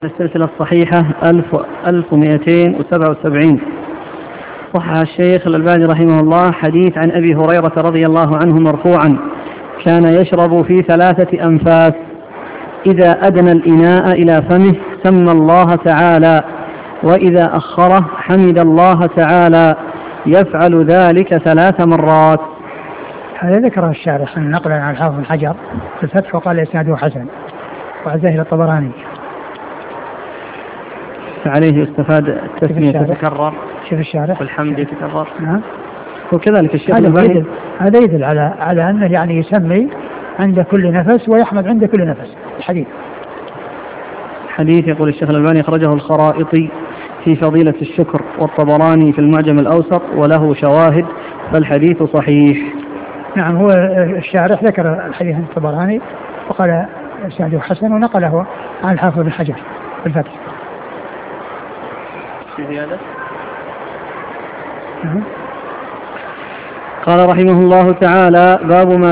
السلسلة الصحيحة 1277. صحح الشيخ الألباني رحمه الله حديث عن أبي هريرة رضي الله عنه مرفوعا: كان يشرب في 3 أنفاس، إذا أدنى الإناء إلى فمه سمى الله تعالى، وإذا أخره حمد الله تعالى، يفعل ذلك 3 مرات. هذا ذكره الشارح نقلا عن الحافظ بن حجر في الفتح وقال إسناده حسن، وعزاه إلى الطبراني. فعليه استفاد التسمية تتكرر، شوف الشارح والحمد يتكرر. نعم. وكذلك الشيخ هذا يدل على أنه يعني يسمي عند كل نفس ويحمد عند كل نفس. الحديث يقول الشيخ الألباني أخرجه الخرائطي في فضيلة الشكر، والطبراني في المعجم الأوسط، وله شواهد، فالحديث صحيح. نعم، هو الشارح ذكر الحديث عن الطبراني وقال إسناده حسن، ونقله عن الحافظ بن حجر في الفتح. قال رحمه الله تعالى: باب ما